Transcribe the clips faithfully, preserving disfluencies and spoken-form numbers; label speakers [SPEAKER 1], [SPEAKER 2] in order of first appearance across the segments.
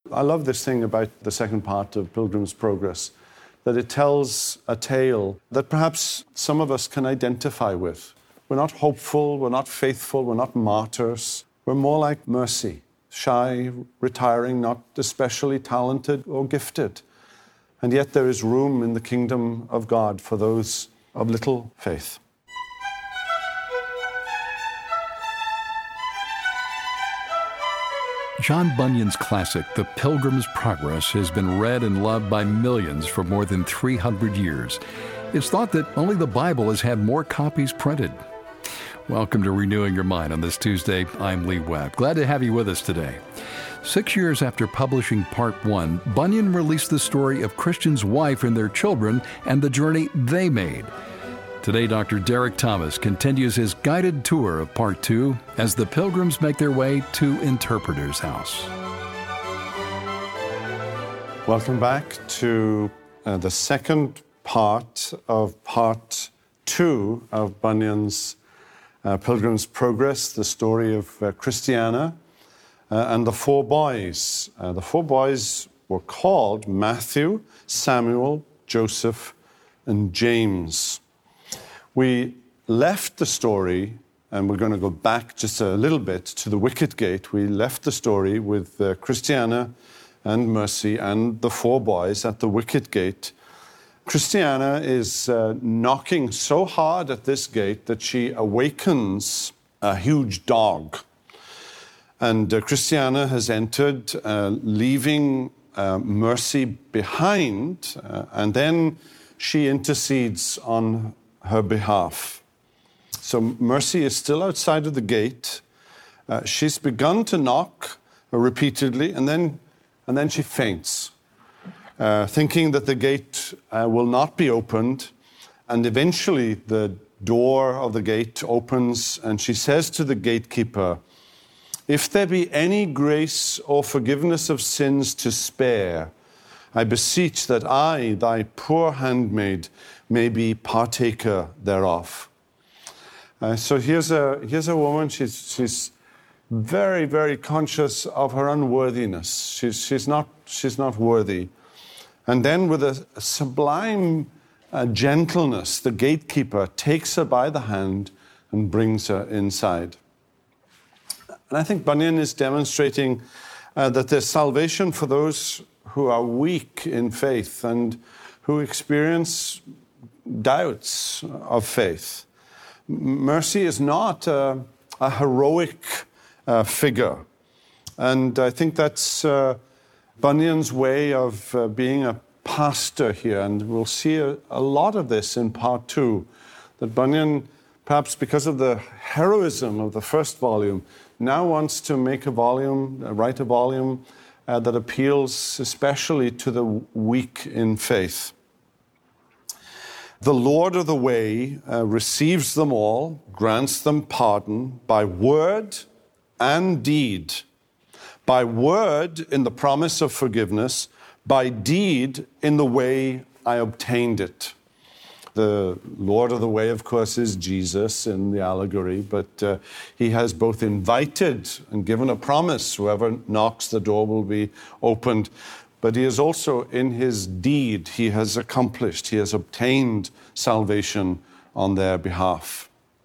[SPEAKER 1] I love this thing about the second part of Pilgrim's Progress, that it tells a tale that perhaps some of us can identify with. We're not hopeful, we're not faithful, we're not martyrs. We're more like Mercy, shy, retiring, not especially talented or gifted. And yet there is room in the kingdom of God for those of little faith.
[SPEAKER 2] John Bunyan's classic, The Pilgrim's Progress, has been read and loved by millions for more than three hundred years. It's thought that only the Bible has had more copies printed. Welcome to Renewing Your Mind on this Tuesday. I'm Lee Webb. Glad to have you with us today. Six years after publishing Part One, Bunyan released the story of Christian's wife and their children and the journey they made. Today, Doctor Derek Thomas continues his guided tour of Part Two as the pilgrims make their way to Interpreter's House.
[SPEAKER 1] Welcome back to uh, the second part of Part Two of Bunyan's uh, Pilgrim's Progress, the story of uh, Christiana uh, and the four boys. Uh, the four boys were called Matthew, Samuel, Joseph, and James. We left the story, and we're going to go back just a little bit to the wicket gate. We left the story with uh, Christiana and Mercy and the four boys at the wicket gate. Christiana is uh, knocking so hard at this gate that she awakens a huge dog. And uh, Christiana has entered, uh, leaving uh, Mercy behind, uh, and then she intercedes on her behalf. So Mercy is still outside of the gate. Uh, she's begun to knock uh, repeatedly, and then, and then she faints, uh, thinking that the gate uh, will not be opened. And eventually the door of the gate opens, and she says to the gatekeeper, "If there be any grace or forgiveness of sins to spare, I beseech that I, thy poor handmaid, may be partaker thereof." Uh, so here's a here's a woman. She's she's very very conscious of her unworthiness. She's she's not she's not worthy, and then with a, a sublime uh, gentleness, the gatekeeper takes her by the hand and brings her inside. And I think Bunyan is demonstrating uh, that there's salvation for those who are weak in faith and who experience doubts of faith. Mercy is not a, a heroic uh, figure. And I think that's uh, Bunyan's way of uh, being a pastor here. And we'll see a, a lot of this in Part Two. That Bunyan, perhaps because of the heroism of the first volume, now wants to make a volume, uh, write a volume uh, that appeals especially to the weak in faith. The Lord of the way uh, receives them all, grants them pardon by word and deed. By word in the promise of forgiveness, by deed in the way I obtained it. The Lord of the way, of course, is Jesus in the allegory, but uh, he has both invited and given a promise. Whoever knocks, the door will be opened. But he is also, in his deed, he has accomplished, he has obtained salvation on their behalf.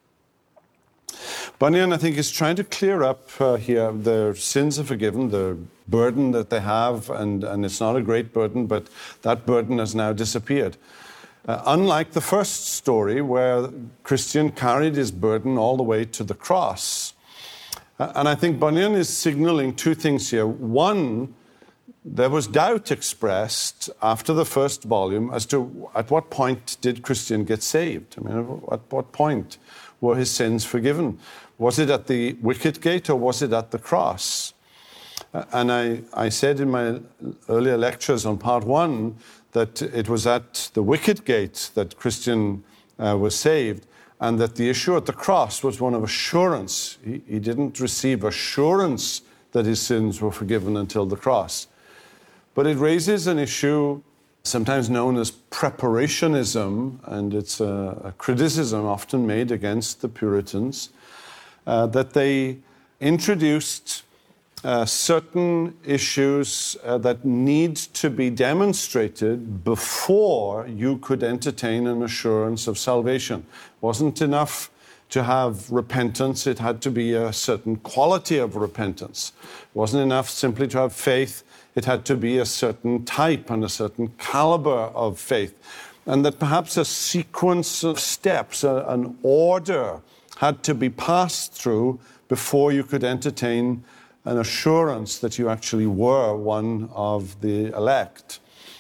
[SPEAKER 1] Bunyan, I think, is trying to clear up uh, here. Their sins are forgiven, the burden that they have, and, and it's not a great burden, but that burden has now disappeared. Uh, unlike the first story, where Christian carried his burden all the way to the cross. Uh, and I think Bunyan is signaling two things here. One, there was doubt expressed after the first volume as to at what point did Christian get saved? I mean, at what point were his sins forgiven? Was it at the wicket gate or was it at the cross? And I, I said in my earlier lectures on Part One that it was at the wicket gate that Christian uh, was saved, and that the issue at the cross was one of assurance. He, he didn't receive assurance that his sins were forgiven until the cross. But it raises an issue sometimes known as preparationism, and it's a, a criticism often made against the Puritans, uh, that they introduced uh, certain issues uh, that need to be demonstrated before you could entertain an assurance of salvation. It wasn't enough to have repentance, it had to be a certain quality of repentance. It wasn't enough simply to have faith, it had to be a certain type and a certain caliber of faith. And that perhaps a sequence of steps, a, an order, had to be passed through before you could entertain an assurance that you actually were one of the elect.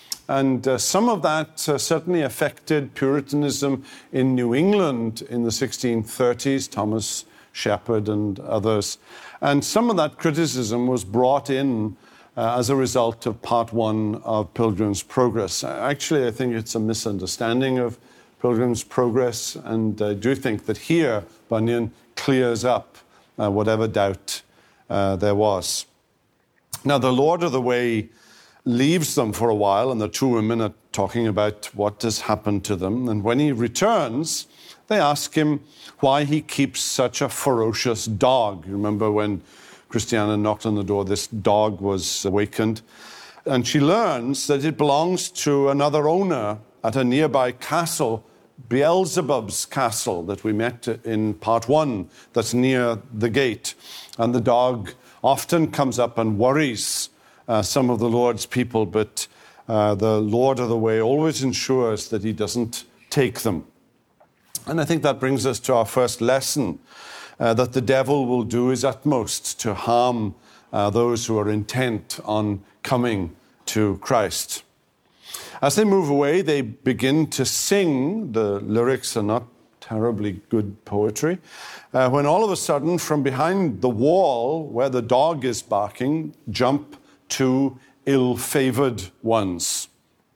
[SPEAKER 1] And uh, some of that uh, certainly affected Puritanism in New England in the sixteen thirties, Thomas Shepard and others. And some of that criticism was brought in uh, as a result of part one of Pilgrim's Progress. Actually, I think it's a misunderstanding of Pilgrim's Progress, and I do think that here Bunyan clears up uh, whatever doubt uh, there was. Now, the Lord of the Way leaves them for a while, and the two women are talking about what has happened to them. And when he returns, they ask him why he keeps such a ferocious dog. You remember when Christiana knocked on the door, this dog was awakened. And she learns that it belongs to another owner at a nearby castle, Beelzebub's castle, that we met in part one, that's near the gate. And the dog often comes up and worries Uh, some of the Lord's people, but uh, the Lord of the Way always ensures that he doesn't take them. And I think that brings us to our first lesson, uh, that the devil will do his utmost to harm uh, those who are intent on coming to Christ. As they move away, they begin to sing. The lyrics are not terribly good poetry, uh, when all of a sudden, from behind the wall where the dog is barking, jump two ill-favored ones.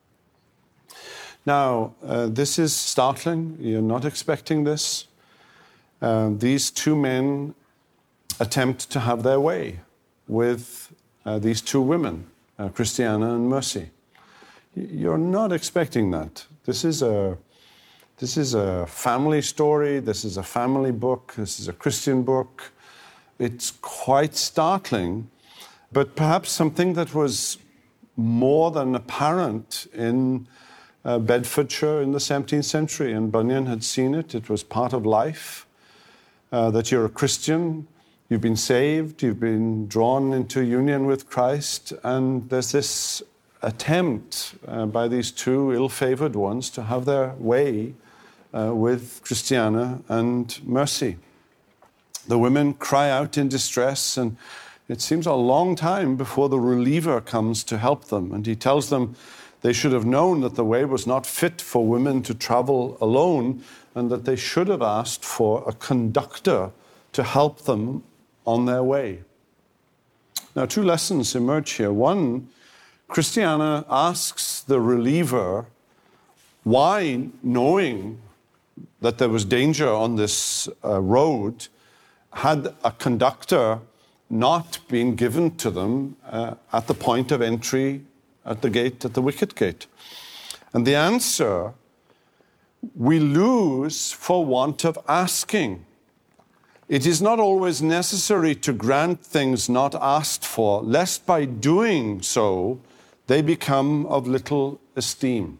[SPEAKER 1] Now, uh, this is startling. You're not expecting this. Uh, these two men attempt to have their way with uh, these two women, uh, Christiana and Mercy. You're not expecting that. This is a this is a family story. This is a family book. This is a Christian book. It's quite startling. But perhaps something that was more than apparent in uh, Bedfordshire in the seventeenth century, and Bunyan had seen it. It was part of life, uh, that you're a Christian, you've been saved, you've been drawn into union with Christ, and there's this attempt uh, by these two ill-favored ones to have their way uh, with Christiana and Mercy. The women cry out in distress, and it seems a long time before the reliever comes to help them. And he tells them they should have known that the way was not fit for women to travel alone, and that they should have asked for a conductor to help them on their way. Now, two lessons emerge here. One, Christiana asks the reliever why, knowing that there was danger on this uh, road, had a conductor not been given to them uh, at the point of entry at the gate, at the wicket gate. And the answer, we lose for want of asking. It is not always necessary to grant things not asked for, lest by doing so they become of little esteem.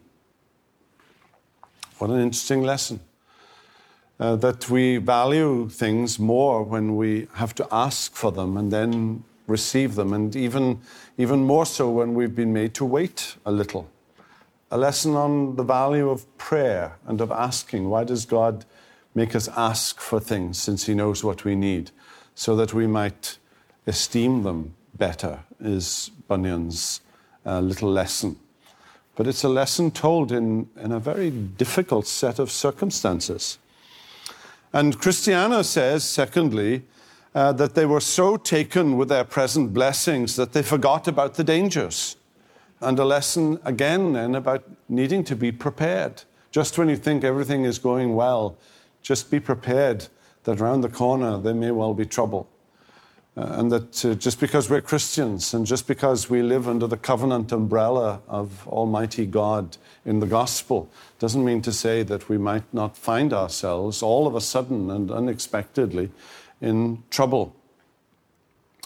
[SPEAKER 1] What an interesting lesson. Uh, that we value things more when we have to ask for them and then receive them, and even, even more so when we've been made to wait a little. A lesson on the value of prayer and of asking. Why does God make us ask for things, since he knows what we need, so that we might esteem them better, is Bunyan's uh, little lesson. But it's a lesson told in, in a very difficult set of circumstances. And Christiana says, secondly, uh, that they were so taken with their present blessings that they forgot about the dangers. And a lesson, again, then, about needing to be prepared. Just when you think everything is going well, just be prepared that around the corner there may well be trouble. Uh, and that uh, just because we're Christians and just because we live under the covenant umbrella of Almighty God in the gospel doesn't mean to say that we might not find ourselves all of a sudden and unexpectedly in trouble.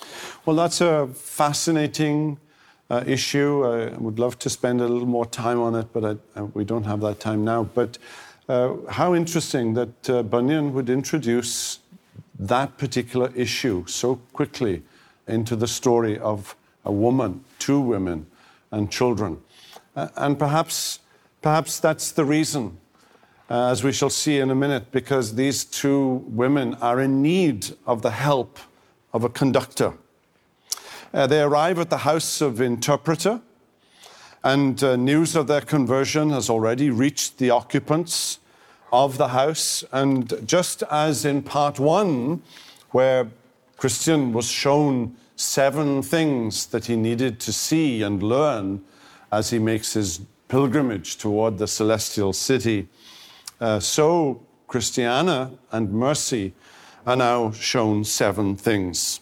[SPEAKER 1] Well, that's a fascinating uh, issue. I would love to spend a little more time on it, but I, uh, we don't have that time now. But uh, how interesting that uh, Bunyan would introduce that particular issue so quickly into the story of a woman, two women, and children. Uh, and perhaps, perhaps that's the reason, uh, as we shall see in a minute, because these two women are in need of the help of a conductor. Uh, they arrive at the house of interpreter, and uh, news of their conversion has already reached the occupants of the house. And just as in part one, where Christian was shown seven things that he needed to see and learn as he makes his pilgrimage toward the celestial city, uh, so Christiana and Mercy are now shown seven things.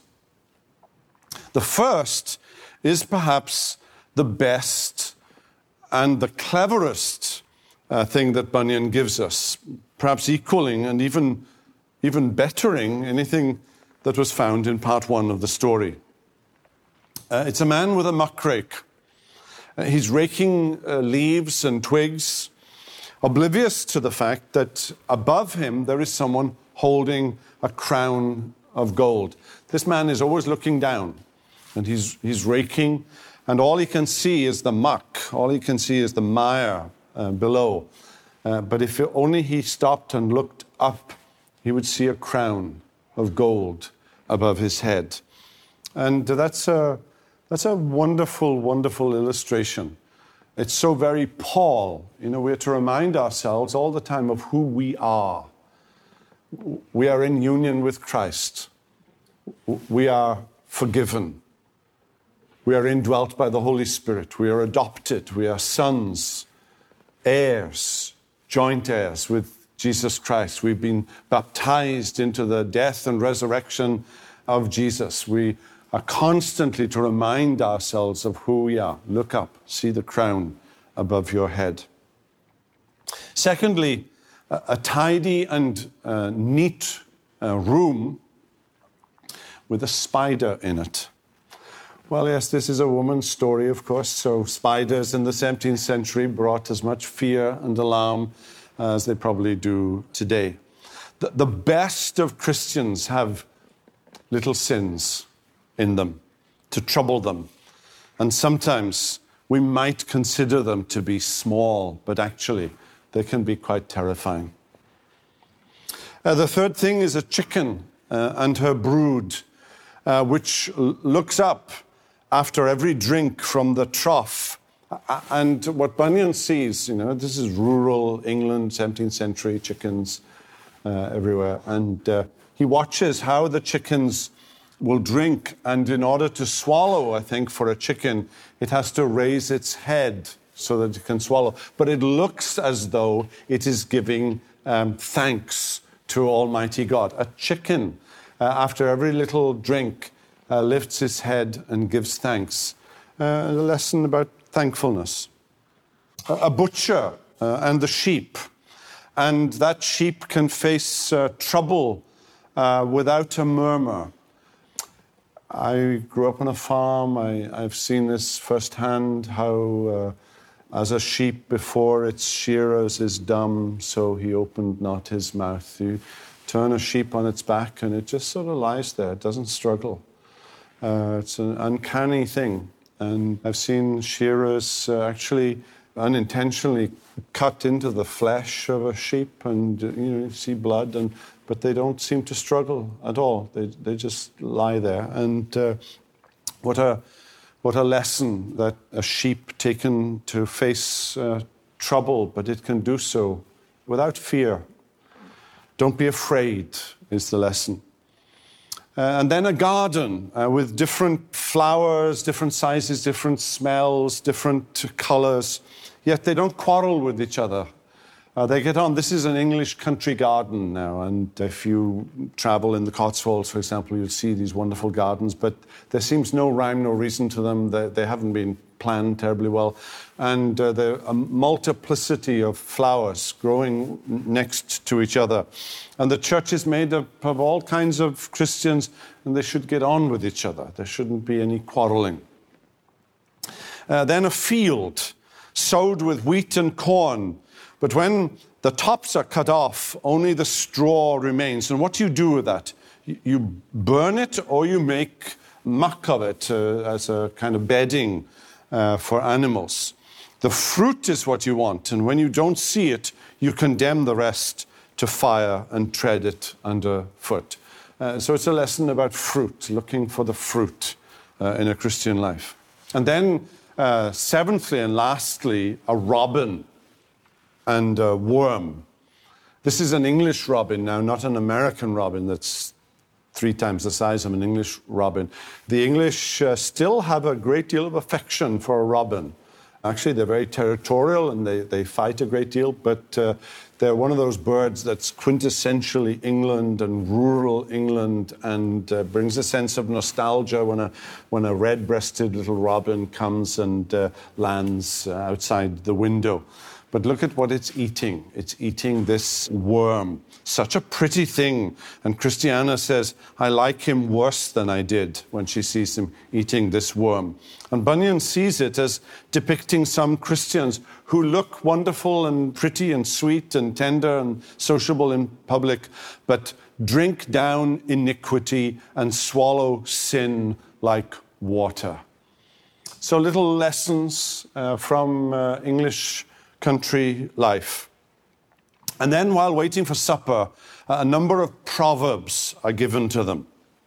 [SPEAKER 1] The first is perhaps the best and the cleverest uh, thing that Bunyan gives us, perhaps equaling and even, even bettering anything that was found in part one of the story. Uh, it's a man with a muckrake. Uh, he's raking uh, leaves and twigs, oblivious to the fact that above him there is someone holding a crown of gold. This man is always looking down, and he's, he's raking, and all he can see is the muck, all he can see is the mire uh, below. Uh, but if only he stopped and looked up, he would see a crown of gold above his head. And that's a, that's a wonderful, wonderful illustration. It's so very Paul. You know, we're to remind ourselves all the time of who we are. We are in union with Christ. We are forgiven. We are indwelt by the Holy Spirit. We are adopted. We are sons, heirs, joint heirs with Jesus Christ. We've been baptized into the death and resurrection of Jesus. We are constantly to remind ourselves of who we are. Look up, see the crown above your head. Secondly, a, a tidy and uh, neat uh, room with a spider in it. Well, yes, this is a woman's story, of course, so spiders in the seventeenth century brought as much fear and alarm as they probably do today. The, the best of Christians have little sins in them to trouble them. And sometimes we might consider them to be small, but actually they can be quite terrifying. Uh, the third thing is a chicken uh, and her brood, uh, which l- looks up after every drink from the trough. Uh, and what Bunyan sees, you know, this is rural England, seventeenth century, chickens uh, everywhere. And uh, he watches how the chickens will drink, and in order to swallow, I think, for a chicken, it has to raise its head so that it can swallow. But it looks as though it is giving um, thanks to Almighty God. A chicken, uh, after every little drink, uh, lifts its head and gives thanks. Uh, a lesson about thankfulness. A, a butcher uh, and the sheep. And that sheep can face uh, trouble uh, without a murmur. I grew up on a farm. I, I've seen this firsthand, how uh, as a sheep before its shearers is dumb, so he opened not his mouth. You turn a sheep on its back and it just sort of lies there. It doesn't struggle. Uh, it's an uncanny thing. And I've seen shearers uh, actually unintentionally cut into the flesh of a sheep, and uh, you know, you see blood, and but they don't seem to struggle at all. They they just lie there. And uh, what a what a lesson that a sheep taken to face uh, trouble, but it can do so without fear. Don't be afraid is the lesson. Uh, and then a garden uh, with different flowers, different sizes, different smells, different colors. Yet they don't quarrel with each other. Uh, they get on. This is an English country garden now, and if you travel in the Cotswolds, for example, you'll see these wonderful gardens, but there seems no rhyme, no reason to them. They, they haven't been planned terribly well. And uh, there are a multiplicity of flowers growing next to each other. And the church is made up of all kinds of Christians, and they should get on with each other. There shouldn't be any quarreling. Uh, then a field sowed with wheat and corn. But when the tops are cut off, only the straw remains. And what do you do with that? You burn it, or you make muck of it uh, as a kind of bedding uh, for animals. The fruit is what you want, and when you don't see it, you condemn the rest to fire and tread it underfoot. Uh, so it's a lesson about fruit, looking for the fruit uh, in a Christian life. And then, uh, seventhly and lastly, a robin and a worm. This is an English robin now, not an American robin that's three times the size of an English robin. The English uh, still have a great deal of affection for a robin. Actually, they're very territorial and they, they fight a great deal, but uh, they're one of those birds that's quintessentially England and rural England, and uh, brings a sense of nostalgia when a, when a red-breasted little robin comes and uh, lands uh, outside the window. But look at what it's eating. It's eating this worm. Such a pretty thing. And Christiana says, I like him worse than I did, when she sees him eating this worm. And Bunyan sees it as depicting some Christians who look wonderful and pretty and sweet and tender and sociable in public, but drink down iniquity and swallow sin like water. So little lessons uh, from uh, English country life. And then while waiting for supper, a number of proverbs are given to them.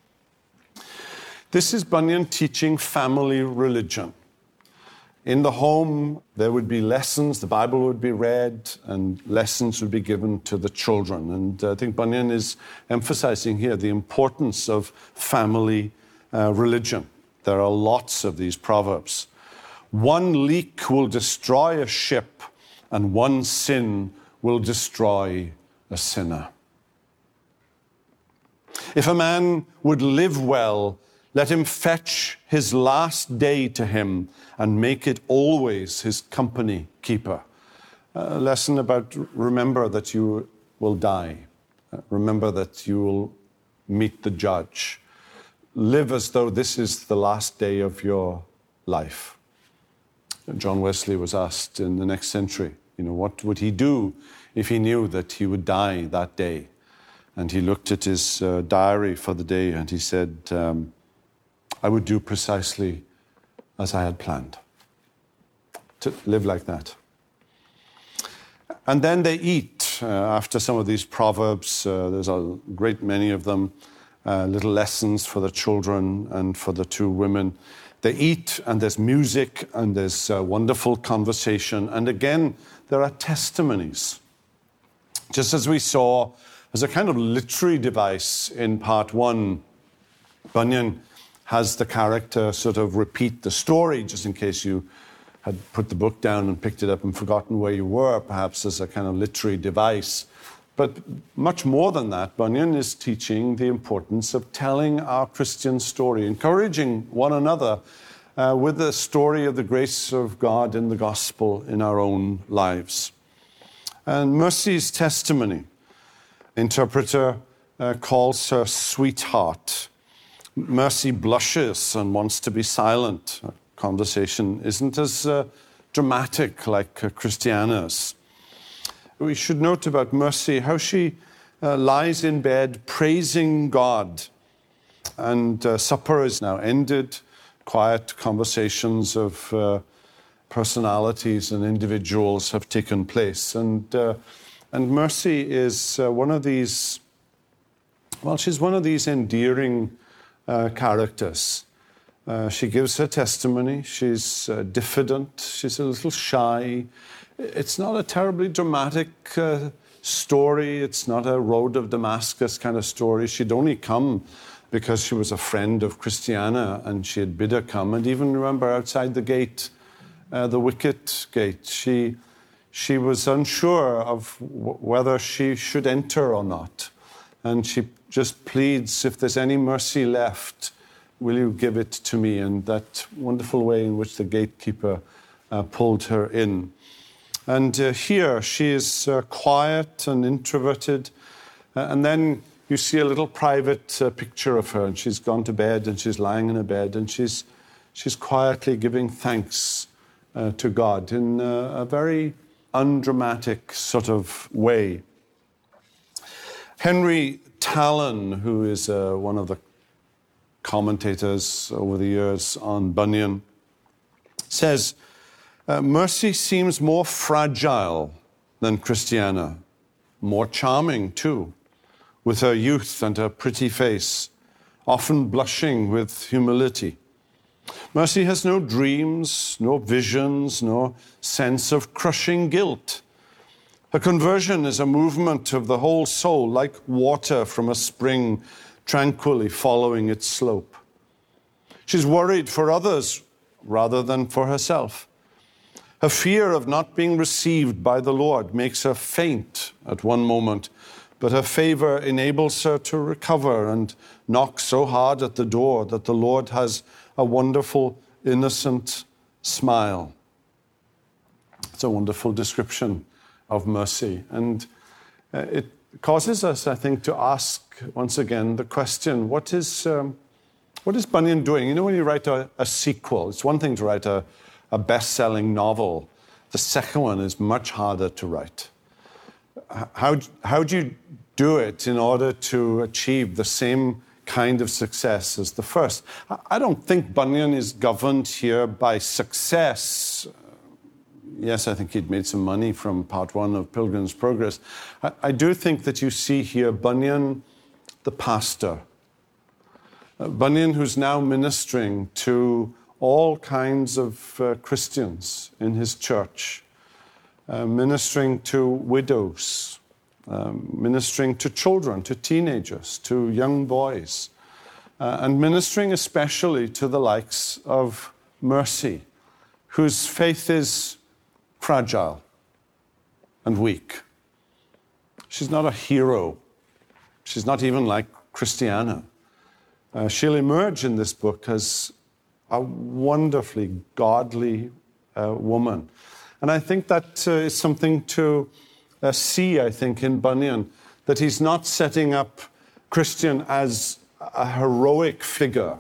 [SPEAKER 1] This is Bunyan teaching family religion. In the home, there would be lessons, the Bible would be read, and lessons would be given to the children. And I think Bunyan is emphasizing here the importance of family uh, religion. There are lots of these proverbs. One leak will destroy a ship, and one sin will destroy a sinner. If a man would live well, let him fetch his last day to him and make it always his company keeper. A lesson about remember that you will die. Remember that you will meet the judge. Live as though this is the last day of your life. John Wesley was asked in the next century, you know, what would he do if he knew that he would die that day? And he looked at his uh, diary for the day and he said, um, I would do precisely as I had planned. To live like that. And then they eat. Uh, after some of these proverbs, uh, there's a great many of them, uh, little lessons for the children and for the two women. They eat, and there's music, and there's uh, wonderful conversation. And again, there are testimonies. Just as we saw as a kind of literary device in part one, Bunyan has the character sort of repeat the story, just in case you had put the book down and picked it up and forgotten where you were, perhaps as a kind of literary device. But much more than that, Bunyan is teaching the importance of telling our Christian story, encouraging one another uh, with the story of the grace of God in the gospel in our own lives. And Mercy's testimony, interpreter uh, calls her sweetheart. Mercy blushes and wants to be silent. Her conversation isn't as uh, dramatic like uh, Christiana's. We should note about Mercy how she uh, lies in bed praising God. And uh, supper is now ended. Quiet conversations of uh, personalities and individuals have taken place. And, uh, and Mercy is uh, one of these, well, she's one of these endearing uh, characters. Uh, she gives her testimony. She's uh, diffident. She's a little shy. It's not a terribly dramatic uh, story. It's not a Road of Damascus kind of story. She'd only come because she was a friend of Christiana and she had bid her come. And even remember outside the gate, uh, the wicket gate, she, she was unsure of w- whether she should enter or not. And she just pleads, if there's any mercy left, will you give it to me? And that wonderful way in which the gatekeeper uh, pulled her in. And uh, here she is uh, quiet and introverted. Uh, and then you see a little private uh, picture of her, and she's gone to bed, and she's lying in her bed, and she's, she's quietly giving thanks uh, to God in uh, a very undramatic sort of way. Henry Talon, who is uh, one of the commentators over the years on Bunyan, says, uh, Mercy seems more fragile than Christiana, more charming too, with her youth and her pretty face, often blushing with humility. Mercy has no dreams, no visions, no sense of crushing guilt. Her conversion is a movement of the whole soul, like water from a spring tranquilly following its slope. She's worried for others rather than for herself. Her fear of not being received by the Lord makes her faint at one moment, but her favor enables her to recover and knock so hard at the door that the Lord has a wonderful, innocent smile. It's a wonderful description of mercy. And uh, it causes us, I think, to ask once again the question, what is, um, what is Bunyan doing? You know, when you write a, a sequel, it's one thing to write a, a best-selling novel. The second one is much harder to write. How, how do you do it in order to achieve the same kind of success as the first? I don't think Bunyan is governed here by success. Yes, I think he'd made some money from part one of Pilgrim's Progress. I, I do think that you see here Bunyan, the pastor. Uh, Bunyan, who's now ministering to all kinds of uh, Christians in his church, uh, ministering to widows, um, ministering to children, to teenagers, to young boys, uh, and ministering especially to the likes of Mercy, whose faith is fragile and weak. She's not a hero. She's not even like Christiana. Uh, she'll emerge in this book as a wonderfully godly uh, woman. And I think that uh, is something to uh, see, I think, in Bunyan, that he's not setting up Christian as a heroic figure.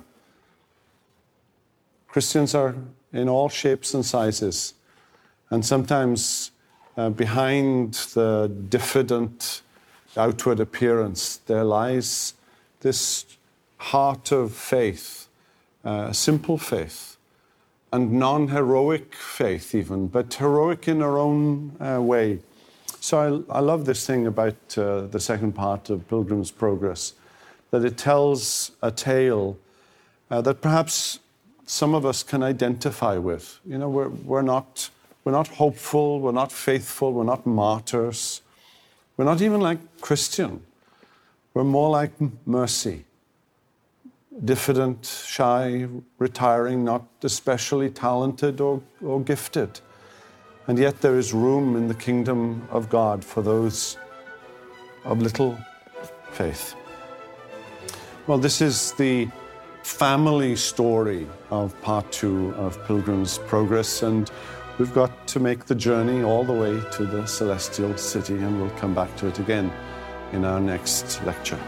[SPEAKER 1] Christians are in all shapes and sizes. And sometimes uh, behind the diffident outward appearance, there lies this heart of faith, uh, simple faith, and non-heroic faith even, but heroic in our own uh, way. So I, I love this thing about uh, the second part of Pilgrim's Progress, that it tells a tale uh, that perhaps some of us can identify with. You know, we're, we're not... We're not hopeful, we're not faithful, we're not martyrs. We're not even like Christian. We're more like Mercy. Diffident, shy, retiring, not especially talented or, or gifted. And yet there is room in the kingdom of God for those of little faith. Well, this is the family story of part two of Pilgrim's Progress, and we've got to make the journey all the way to the celestial city, and we'll come back to it again in our next lecture.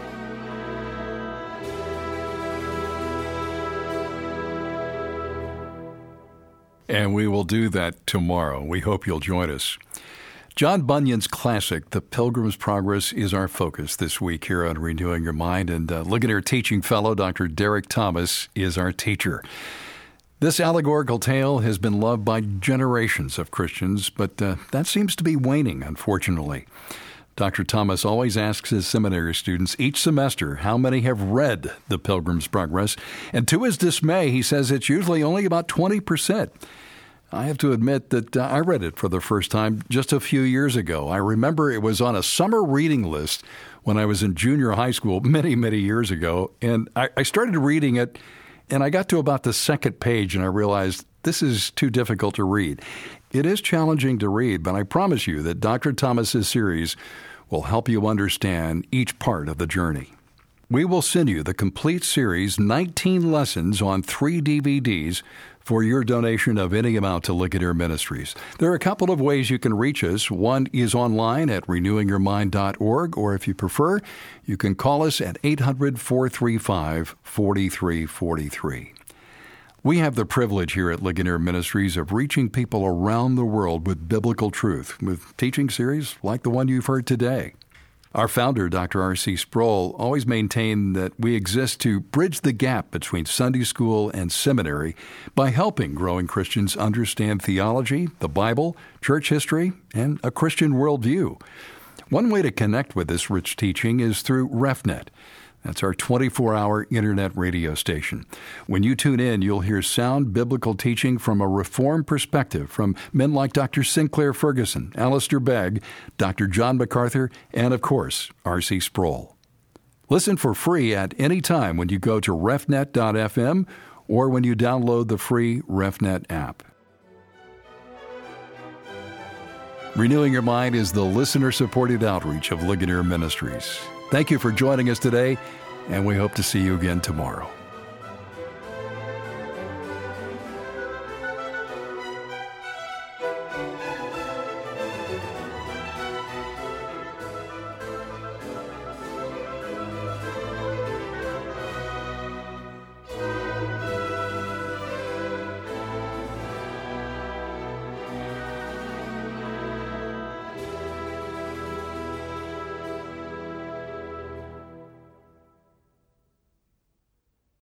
[SPEAKER 2] And we will do that tomorrow. We hope you'll join us. John Bunyan's classic, The Pilgrim's Progress, is our focus this week here on Renewing Your Mind. And uh, Ligonier teaching fellow Doctor Derek Thomas is our teacher. This allegorical tale has been loved by generations of Christians, but uh, that seems to be waning, unfortunately. Doctor Thomas always asks his seminary students each semester how many have read The Pilgrim's Progress, and to his dismay, he says it's usually only about twenty percent. I have to admit that uh, I read it for the first time just a few years ago. I remember it was on a summer reading list when I was in junior high school many, many years ago, and I, I started reading it. And I got to about the second page and I realized this is too difficult to read. It is challenging to read, but I promise you that Doctor Thomas's series will help you understand each part of the journey. we will send you the complete series, nineteen lessons on three D V Ds, for your donation of any amount to Ligonier Ministries. There are a couple of ways you can reach us. One is online at renewing your mind dot org, or if you prefer, you can call us at eight hundred, four three five, four three four three. We have the privilege here at Ligonier Ministries of reaching people around the world with biblical truth, with teaching series like the one you've heard today. Our founder, Doctor R C Sproul, always maintained that we exist to bridge the gap between Sunday school and seminary by helping growing Christians understand theology, the Bible, church history, and a Christian worldview. One way to connect with this rich teaching is through RefNet. That's our twenty-four hour internet radio station. When you tune in, you'll hear sound biblical teaching from a Reformed perspective from men like Doctor Sinclair Ferguson, Alistair Begg, Doctor John MacArthur, and, of course, R C Sproul. Listen for free at any time when you go to refnet dot f m or when you download the free RefNet app. Renewing Your Mind is the listener-supported outreach of Ligonier Ministries. Thank you for joining us today, and we hope to see you again tomorrow.